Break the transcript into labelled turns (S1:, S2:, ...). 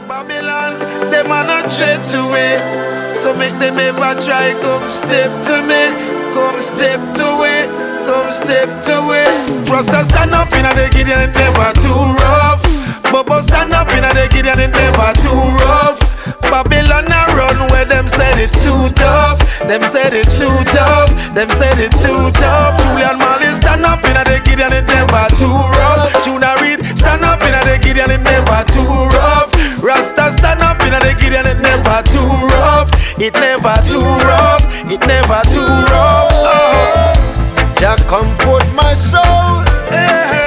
S1: Babylon, them are not tread to it. So make them ever try, come step to me. Come step to it, come step to it. Rasta stand up in the Gideon, never too rough. Bobo stand up in the Gideon, never too rough. Babylon a run where them said it's too tough. Them said it's too tough. Them said it's too tough. Julian Marley stand up in the Gideon, it never too rough. Tuna Reed stand up in the Gideon, it never too rough. Rasta stand up in the Gideon, it never too rough. It never too rough. It never too rough.
S2: Jah comfort my soul.